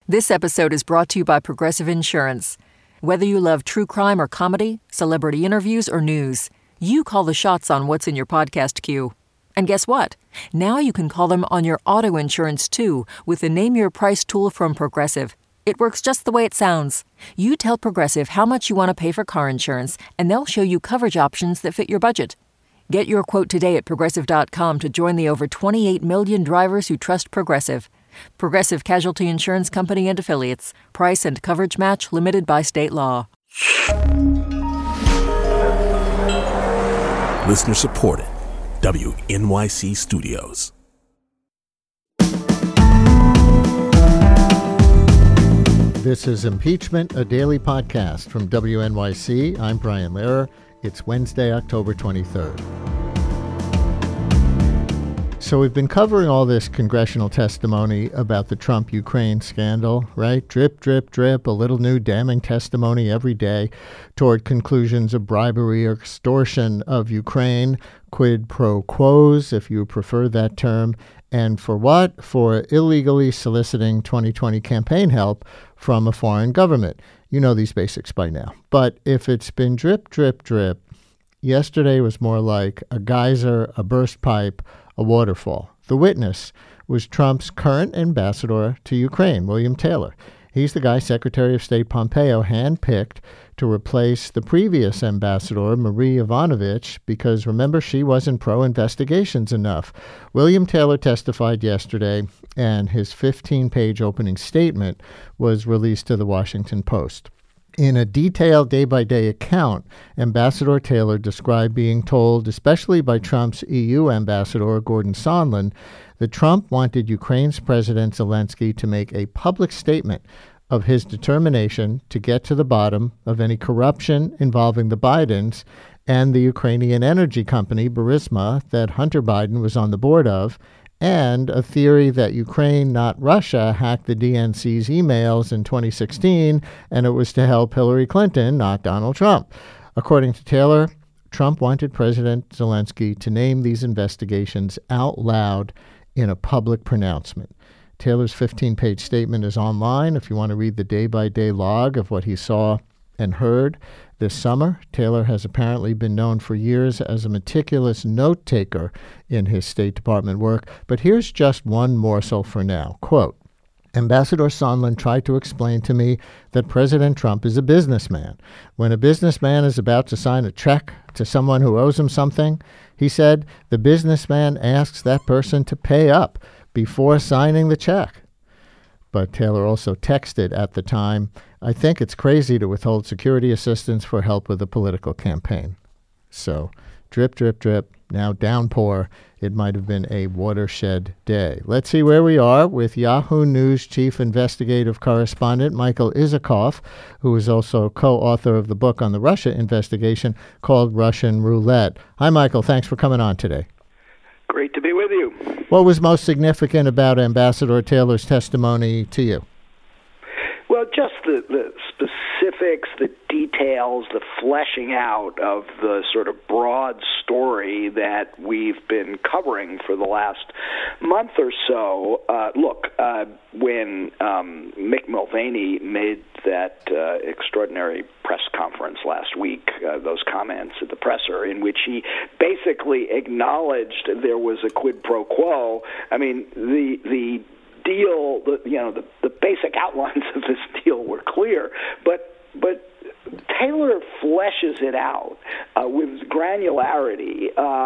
This episode is brought to you by Progressive Insurance. Whether you love true crime or comedy, celebrity interviews or news, you call the shots on what's in your podcast queue. And guess what? Now you can call them on your auto insurance too with the Name Your Price tool from Progressive. It works just the way it sounds. You tell Progressive how much you want to pay for car insurance, and they'll show you coverage options that fit your budget. Get your quote today at Progressive.com to join the over 28 million drivers who trust Progressive. Progressive Casualty Insurance Company and Affiliates. Price and coverage match limited by state law. Listener supported. WNYC Studios. This is Impeachment, a daily podcast from WNYC. I'm Brian Lehrer. It's Wednesday, October 23rd. So we've been covering all this congressional testimony about the Trump-Ukraine scandal, right? Drip, drip, drip, a little new damning testimony every day toward conclusions of bribery or extortion of Ukraine, quid pro quos, if you prefer that term. And for what? For illegally soliciting 2020 campaign help from a foreign government. You know these basics by now. But if it's been drip, drip, drip, yesterday was more like a geyser, a burst pipe, a waterfall. The witness was Trump's current ambassador to Ukraine, William Taylor. He's the guy Secretary of State Pompeo handpicked to replace the previous ambassador, Marie Yovanovitch, because remember, she wasn't pro-investigations enough. William Taylor testified yesterday, and his 15-page opening statement was released to the Washington Post. In a detailed day-by-day account, Ambassador Taylor described being told, especially by Trump's EU ambassador, Gordon Sondland, that Trump wanted Ukraine's President Zelensky to make a public statement of his determination to get to the bottom of any corruption involving the Bidens and the Ukrainian energy company, Burisma, that Hunter Biden was on the board of, and a theory that Ukraine, not Russia, hacked the DNC's emails in 2016, and it was to help Hillary Clinton, not Donald Trump. According to Taylor, Trump wanted President Zelensky to name these investigations out loud in a public pronouncement. Taylor's 15-page statement is online if you want to read the day-by-day log of what he saw and heard this summer. Taylor has apparently been known for years as a meticulous note-taker in his State Department work, but here's just one morsel for now. Quote, Ambassador Sondland tried to explain to me that President Trump is a businessman. When a businessman is about to sign a check to someone who owes him something, he said, the businessman asks that person to pay up before signing the check. But Taylor also texted at the time, I think it's crazy to withhold security assistance for help with a political campaign. So, drip, drip, drip, now downpour. It might have been a watershed day. Let's see where we are with Yahoo News chief investigative correspondent Michael Isikoff, who is also co-author of the book on the Russia investigation called Russian Roulette. Hi, Michael. Thanks for coming on today. Great to be with you. What was most significant about Ambassador Taylor's testimony to you? Well, just the specifics, the details, the fleshing out of the sort of broad story that we've been covering for the last month or so. When Mick Mulvaney made that extraordinary press conference last week, those comments at the presser in which he basically acknowledged there was a quid pro quo. I mean, the deal, the basic outlines of this deal were clear, but Taylor fleshes it out with granularity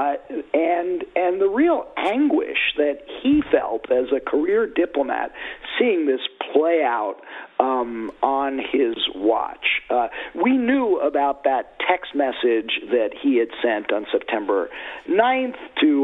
and the real anguish that he felt as a career diplomat seeing this play out on his watch. We knew about that text message that he had sent on September 9th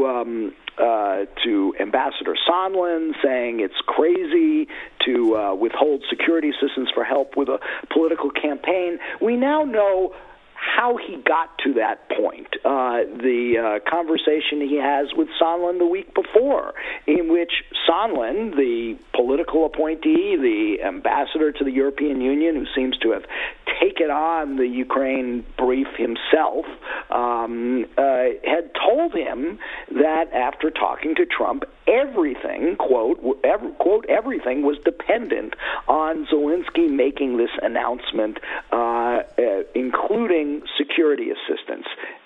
to Ambassador Sondland saying it's crazy to withhold security assistance for help with a political campaign. We now know how he got to that point. The conversation he has with Sondland the week before, in which Sondland, the political appointee, the ambassador to the European Union, who seems to have taken on the Ukraine brief himself, had told him that after talking to Trump, everything, quote, everything was dependent on Zelensky making this announcement, including security assistance.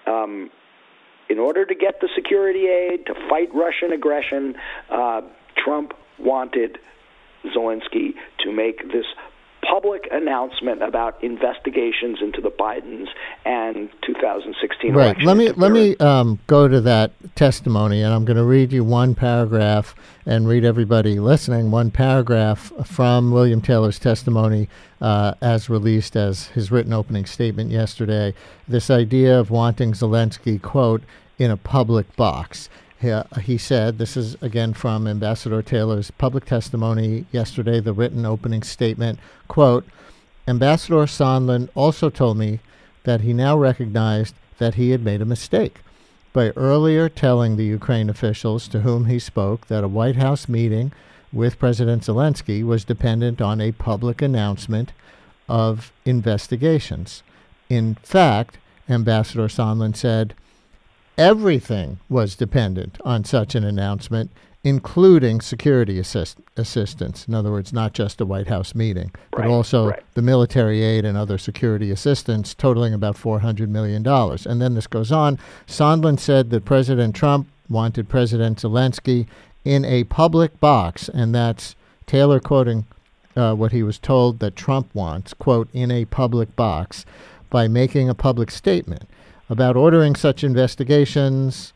In order to get the security aid, to fight Russian aggression, Trump wanted Zelensky to make this public announcement about investigations into the Bidens and 2016 election. Let me go to that testimony, and I'm going to read you one paragraph and read everybody listening one paragraph from William Taylor's testimony as released as his written opening statement yesterday. This idea of wanting Zelensky, quote, in a public box. He said, this is again from Ambassador Taylor's public testimony yesterday, the written opening statement, quote, Ambassador Sondland also told me that he now recognized that he had made a mistake by earlier telling the Ukraine officials to whom he spoke that a White House meeting with President Zelensky was dependent on a public announcement of investigations. In fact, Ambassador Sondland said, everything was dependent on such an announcement, including security assistance. In other words, not just a White House meeting, but also the military aid and other security assistance totaling about $400 million. And then this goes on. Sondland said that President Trump wanted President Zelensky in a public box, and that's Taylor quoting what he was told that Trump wants, quote, in a public box, by making a public statement about ordering such investigations,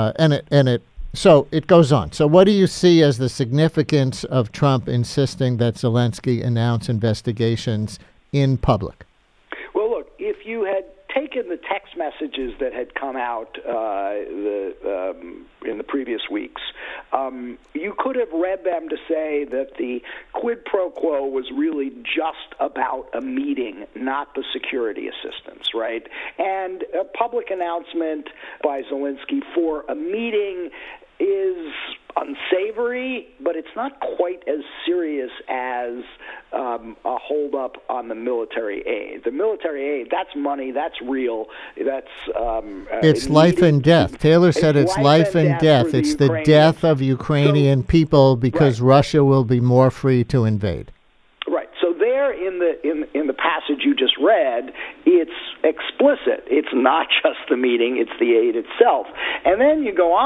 so it goes on. So what do you see as the significance of Trump insisting that Zelensky announce investigations in public? Well, look, if you had taken the text messages that had come out in the previous weeks, you could have read them to say that the quid pro quo was really just about a meeting, not the security assistance, right? And a public announcement by Zelensky for a meeting is unsavory, but it's not quite as serious as a holdup on the military aid. The military aid, that's money, that's real, that's... it's life and death. Taylor said it's life and death. It's the death of Ukrainian people because Russia will be more free to invade. Right. So there in the passage you just read, it's explicit. It's not just the meeting, it's the aid itself. And then you go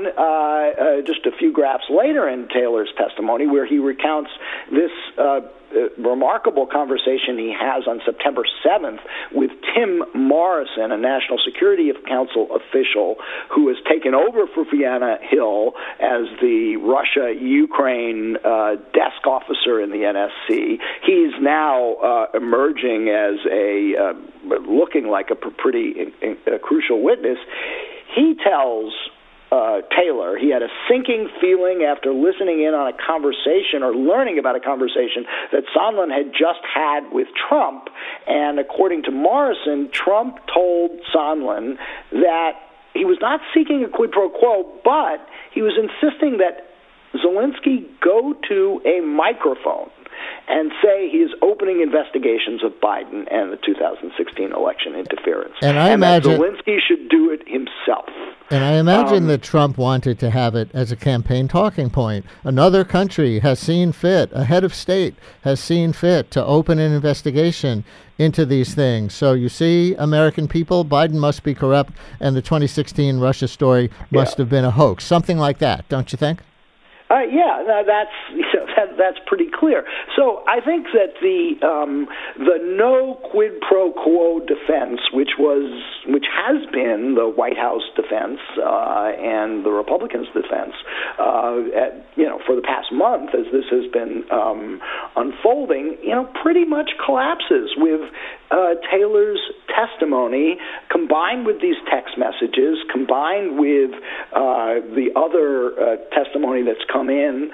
on just a few graphs later in Taylor's testimony where he recounts this remarkable conversation he has on September 7th with Tim Morrison, a National Security Council official who has taken over for Fiona Hill as the Russia-Ukraine desk officer in the NSC. He's now emerging as looking like a pretty crucial witness. He tells Taylor he had a sinking feeling after listening in on a conversation or learning about a conversation that Sondland had just had with Trump. And according to Morrison, Trump told Sondland that he was not seeking a quid pro quo, but he was insisting that Zelensky go to a microphone and say he is opening investigations of Biden and the 2016 election interference. And I imagine that Zelensky should do it himself. And I imagine that Trump wanted to have it as a campaign talking point. Another country has seen fit, a head of state has seen fit to open an investigation into these things. So you see, American people, Biden must be corrupt, and the 2016 Russia story must have been a hoax. Something like that, don't you think? That's pretty clear. So I think that the no quid pro quo defense, which has been the White House defense and the Republicans' defense, for the past month as this has been unfolding, pretty much collapses with Taylor's testimony, combined with these text messages, combined with the other testimony that's come in.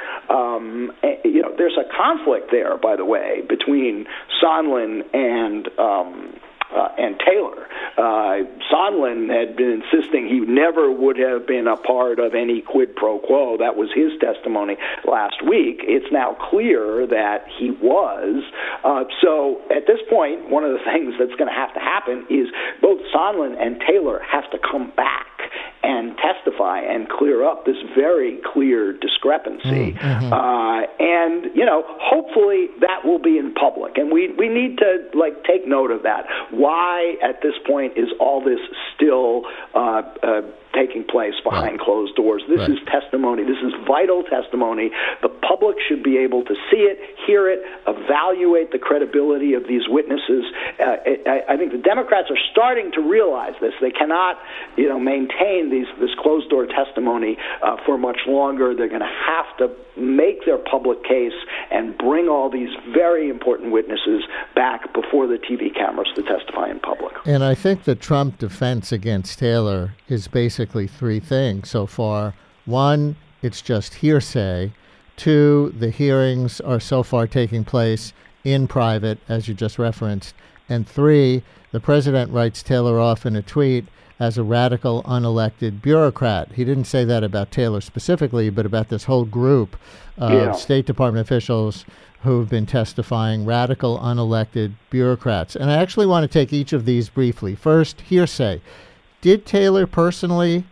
There's a conflict there, by the way, between Sondland and and Taylor. Sondland had been insisting he never would have been a part of any quid pro quo. That was his testimony last week. It's now clear that he was. So at this point, one of the things that's going to happen is both Sondland and Taylor have to come back and testify and clear up this very clear discrepancy. And, hopefully that will be in public. And we need to, take note of that. Why, at this point, is all this still taking place behind closed doors? This is testimony. This is vital testimony. The public should be able to see it, hear it, evaluate the credibility of these witnesses. I think the Democrats are starting to realize this. They cannot, maintain this closed-door testimony for much longer. They're going to have to make their public case and bring all these very important witnesses back before the TV cameras to testify in public. And I think the Trump defense against Taylor is basically three things so far. One, it's just hearsay. Two, the hearings are so far taking place in private, as you just referenced. And three, the president writes Taylor off in a tweet as a radical, unelected bureaucrat. He didn't say that about Taylor specifically, but about this whole group of State Department officials who've been testifying, radical, unelected bureaucrats. And I actually want to take each of these briefly. First, hearsay. Did Taylor personally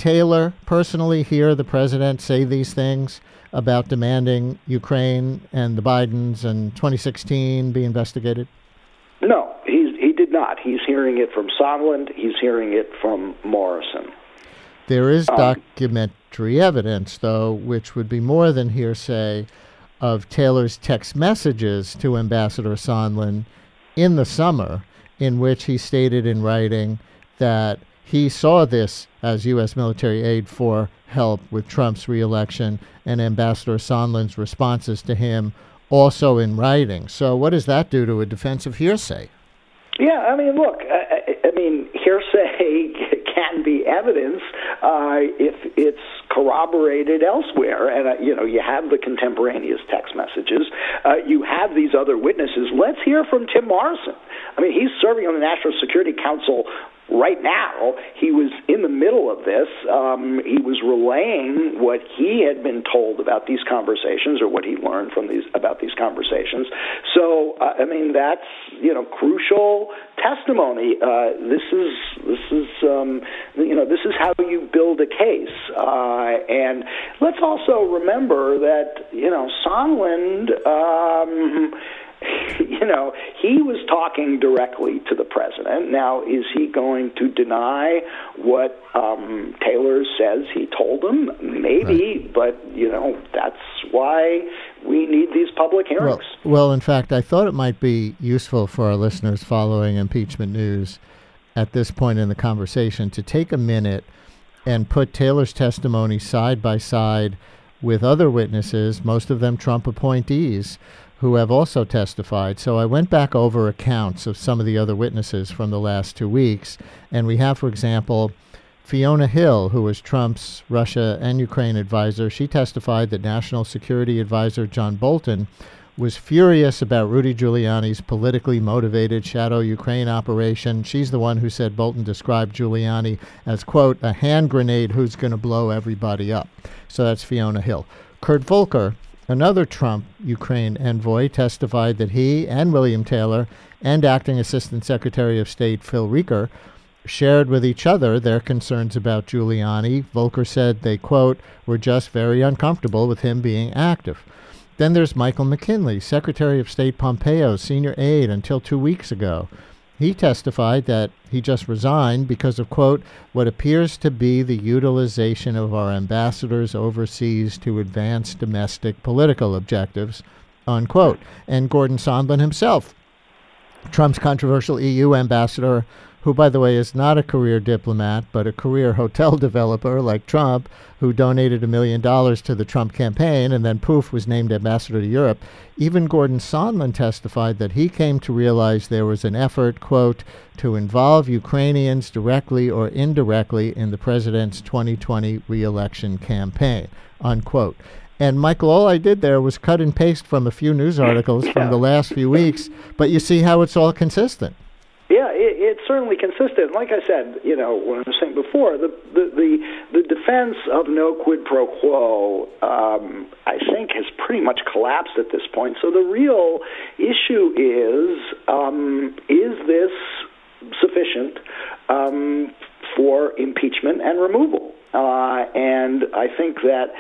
hear the president say these things about demanding Ukraine and the Bidens and 2016 be investigated? No, he did not. He's hearing it from Sondland. He's hearing it from Morrison. There is documentary evidence, though, which would be more than hearsay, of Taylor's text messages to Ambassador Sondland in the summer, in which he stated in writing that he saw this as U.S. military aid for help with Trump's reelection, and Ambassador Sondland's responses to him also in writing. So what does that do to a defense of hearsay? Yeah, look, hearsay can be evidence if it's corroborated elsewhere. And, you have the contemporaneous text messages. You have these other witnesses. Let's hear from Tim Morrison. He's serving on the National Security Council right now. He was in the middle of this. He was relaying what he had been told about these conversations, or what he learned about these conversations. So, that's crucial testimony. This is how you build a case. And let's also remember that Sondland. He was talking directly to the president. Now, is he going to deny what Taylor says he told him? Maybe, but, that's why we need these public hearings. Well, in fact, I thought it might be useful for our listeners following impeachment news at this point in the conversation to take a minute and put Taylor's testimony side by side with other witnesses, most of them Trump appointees, who have also testified. So I went back over accounts of some of the other witnesses from the last 2 weeks, and we have, for example, Fiona Hill, who was Trump's Russia and Ukraine advisor. She testified that National Security Advisor John Bolton was furious about Rudy Giuliani's politically motivated shadow Ukraine operation. She's the one who said Bolton described Giuliani as, quote, a hand grenade who's going to blow everybody up. So that's Fiona Hill. Kurt Volker, another Trump Ukraine envoy, testified that he and William Taylor and Acting Assistant Secretary of State Phil Reker shared with each other their concerns about Giuliani. Volker said they, quote, were just very uncomfortable with him being active. Then there's Michael McKinley, Secretary of State Pompeo's senior aide until 2 weeks ago. He testified that he just resigned because of, quote, what appears to be the utilization of our ambassadors overseas to advance domestic political objectives, unquote. And Gordon Sondland himself, Trump's controversial EU ambassador, who, by the way, is not a career diplomat, but a career hotel developer like Trump, who donated $1 million to the Trump campaign and then, poof, was named ambassador to Europe. Even Gordon Sondland testified that he came to realize there was an effort, quote, to involve Ukrainians directly or indirectly in the president's 2020 re-election campaign, unquote. And, Michael, all I did there was cut and paste from a few news articles from the last few weeks, but you see how it's all consistent. Yeah, it's certainly consistent. Like I said, when I was saying before, the defense of no quid pro quo, I think, has pretty much collapsed at this point. So the real issue is this sufficient for impeachment and removal? And I think that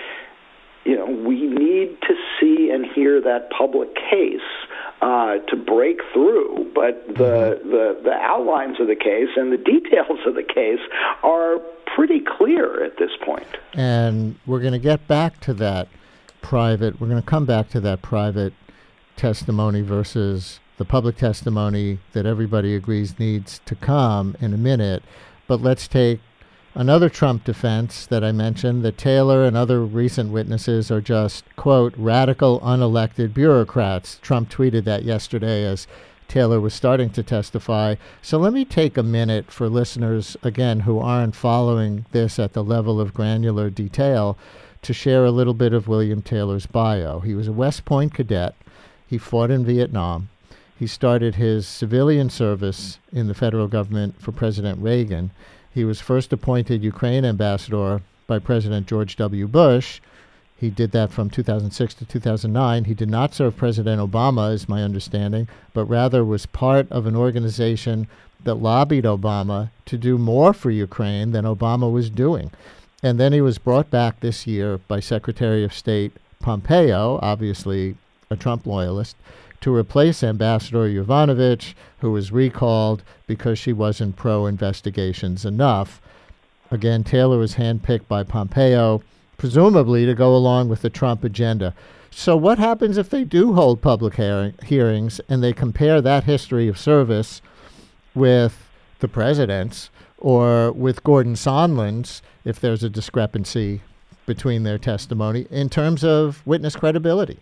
we need to see and hear that public case to break through, but the outlines of the case and the details of the case are pretty clear at this point. And we're going to get back to that private. We're going to come back to that private testimony versus the public testimony that everybody agrees needs to come in a minute. But let's take another Trump defense that I mentioned, that Taylor and other recent witnesses are just, quote, radical unelected bureaucrats. Trump tweeted that yesterday as Taylor was starting to testify. So let me take a minute for listeners, again, who aren't following this at the level of granular detail, to share a little bit of William Taylor's bio. He was a West Point cadet. He fought in Vietnam. He started his civilian service in the federal government for President Reagan. He was first appointed Ukraine ambassador by President George W. Bush. He did that from 2006 to 2009. He did not serve President Obama, is my understanding, but rather was part of an organization that lobbied Obama to do more for Ukraine than Obama was doing. And then he was brought back this year by Secretary of State Pompeo, obviously a Trump loyalist, to replace Ambassador Yovanovitch, who was recalled because she wasn't pro-investigations enough. Again, Taylor was handpicked by Pompeo, presumably to go along with the Trump agenda. So what happens if they do hold public hearings and they compare that history of service with the president's or with Gordon Sondland's, if there's a discrepancy between their testimony in terms of witness credibility?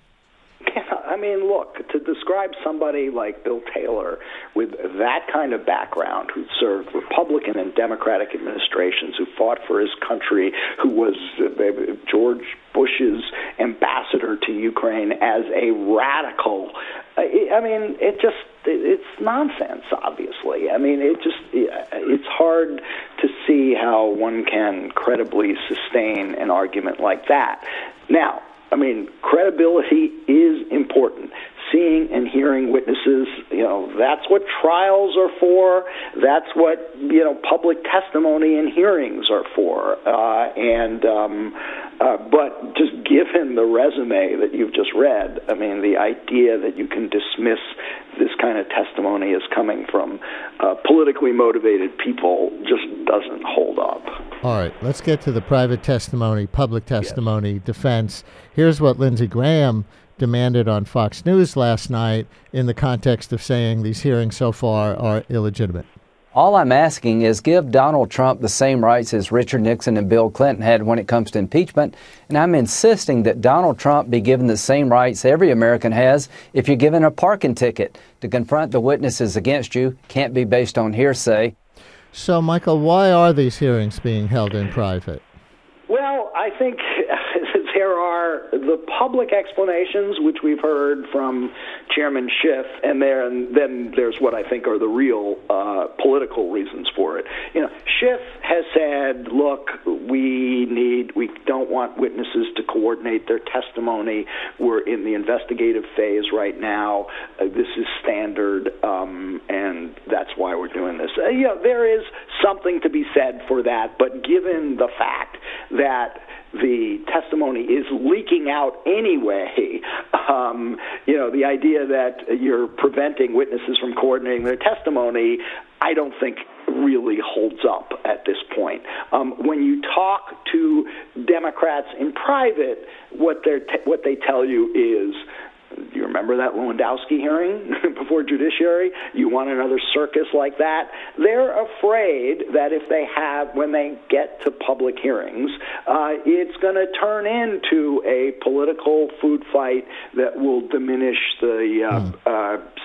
Look, to describe somebody like Bill Taylor with that kind of background, who served Republican and Democratic administrations, who fought for his country, who was George Bush's ambassador to Ukraine, as a radical, it's nonsense, obviously. It's hard to see how one can credibly sustain an argument like that. Now, credibility is important. Seeing and hearing witnesses, that's what trials are for. That's what, public testimony and hearings are for. But just given the resume that you've just read, the idea that you can dismiss this kind of testimony as coming from politically motivated people just doesn't hold up. All right, let's get to the private testimony, public testimony, defense. Here's what Lindsey Graham demanded on Fox News last night in the context of saying these hearings so far are illegitimate. All I'm asking is give Donald Trump the same rights as Richard Nixon and Bill Clinton had when it comes to impeachment, and I'm insisting that Donald Trump be given the same rights every American has if you're given a parking ticket. To confront the witnesses against you can't be based on hearsay. So, Michael, why are these hearings being held in private? Well, I think there are the public explanations, which we've heard from Chairman Schiff, and then there's what I think are the real political reasons for it. Schiff has said, look, we don't want witnesses to coordinate their testimony. We're in the investigative phase right now. This is standard, and that's why we're doing this. There is something to be said for that, but given the fact that the testimony is leaking out anyway, the idea that you're preventing witnesses from coordinating their testimony, I don't think really holds up at this point. When you talk to Democrats in private, what they tell you is, do you remember that Lewandowski hearing before Judiciary? You want another circus like that? They're afraid that when they get to public hearings, it's going to turn into a political food fight that will diminish the serious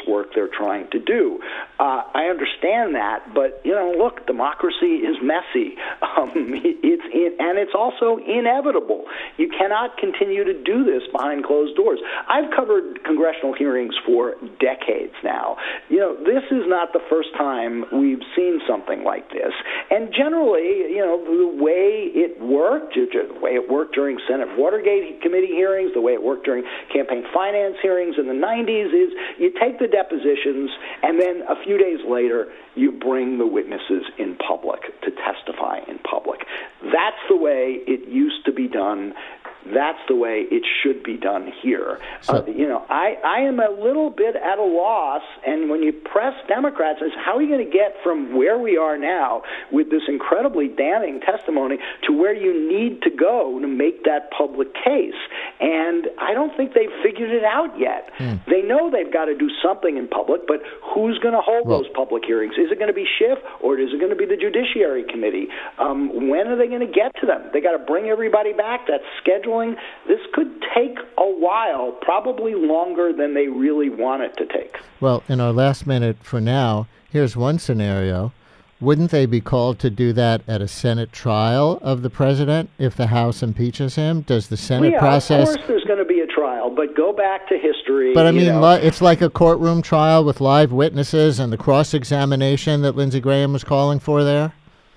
work they're trying to do. I understand that, but, look, democracy is messy. And it's also inevitable. You cannot continue to do this behind closed doors. I've covered congressional hearings for decades now. This is not the first time we've seen something like this. And generally, the way it worked during Senate Watergate committee hearings, the way it worked during campaign finance hearings in the 90s is you take the depositions and then a few days later you bring the witnesses in public to testify in public. That's the way it used to be done. That's the way it should be done here. So, I am a little bit at a loss, and when you press Democrats, is how are you going to get from where we are now with this incredibly damning testimony to where you need to go to make that public case? And I don't think they've figured it out yet. They know they've got to do something in public, but who's going to hold those public hearings? Is it going to be Schiff, or is it going to be the Judiciary Committee? When are they going to get to them? They got to bring everybody back. That's scheduling. This could take a while, probably longer than they really want it to take. Well, in our last minute for now, here's one scenario. Wouldn't they be called to do that at a Senate trial of the president if the House impeaches him? Does the Senate process... Of course there's going to be a trial, but go back to history. But I mean, it's like a courtroom trial with live witnesses and the cross-examination that Lindsey Graham was calling for there?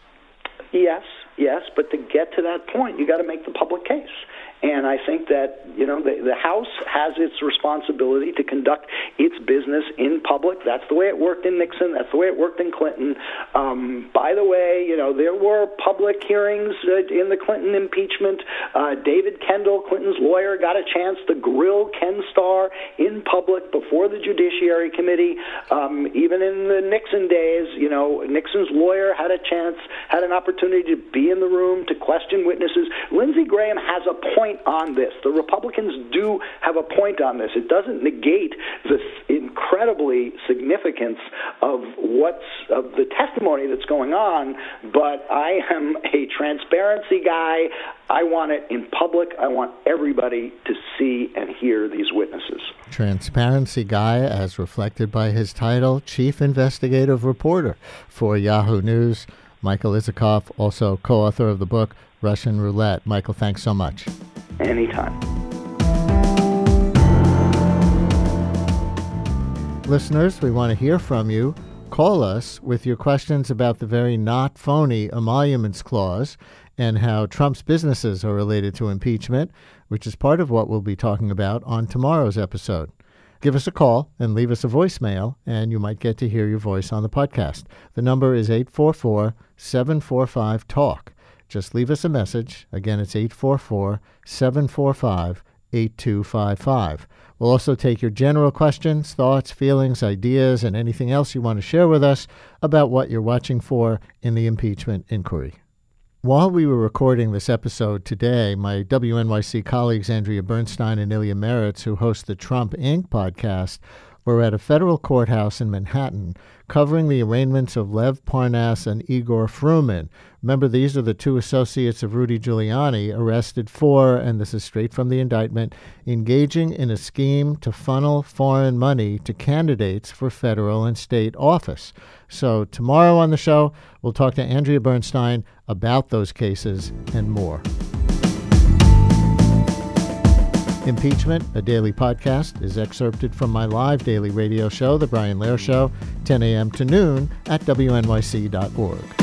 Yes, but to get to that point, you got to make the public case. And I think that, the House has its responsibility to conduct its business in public. That's the way it worked in Nixon. That's the way it worked in Clinton. By the way, there were public hearings in the Clinton impeachment. David Kendall, Clinton's lawyer, got a chance to grill Ken Starr in public before the Judiciary Committee. Even in the Nixon days, Nixon's lawyer had an opportunity to be in the room to question witnesses. Lindsey Graham has a point on this. The Republicans do have a point on this. It doesn't negate the incredibly significance of the testimony that's going on, but I am a transparency guy. I want it in public. I want everybody to see and hear these witnesses. Transparency guy, as reflected by his title, Chief Investigative Reporter for Yahoo News. Michael Isikoff, also co-author of the book Russian Roulette. Michael, thanks so much. Anytime. Listeners, we want to hear from you. Call us with your questions about the very not phony emoluments clause and how Trump's businesses are related to impeachment, which is part of what we'll be talking about on tomorrow's episode. Give us a call and leave us a voicemail, and you might get to hear your voice on the podcast. The number is 844-745-TALK. Just leave us a message. Again, it's 844-745-8255. We'll also take your general questions, thoughts, feelings, ideas, and anything else you want to share with us about what you're watching for in the impeachment inquiry. While we were recording this episode today, my WNYC colleagues Andrea Bernstein and Ilya Meritz, who host the Trump Inc. podcast, were at a federal courthouse in Manhattan covering the arraignments of Lev Parnas and Igor Fruman. Remember, these are the two associates of Rudy Giuliani arrested for, and this is straight from the indictment, engaging in a scheme to funnel foreign money to candidates for federal and state office. So tomorrow on the show, we'll talk to Andrea Bernstein about those cases and more. Impeachment, a daily podcast, is excerpted from my live daily radio show, The Brian Lehrer Show, 10 a.m. to noon at WNYC.org.